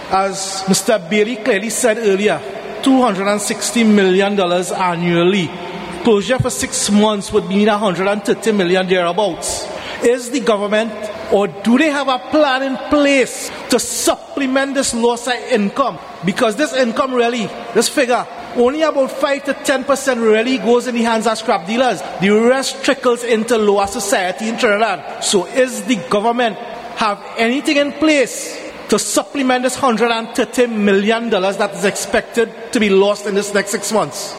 As Mr. Bailey clearly said earlier, $260 million annually. Closure for 6 months would mean $130 million thereabouts. Is the government, or do they have a plan in place to supplement this loss of income? Because this income really, this figure, only about 5 to 10% really goes in the hands of scrap dealers. The rest trickles into lower society in Trinidad. So is the government have anything in place to supplement this $130 million that is expected to be lost in this next 6 months?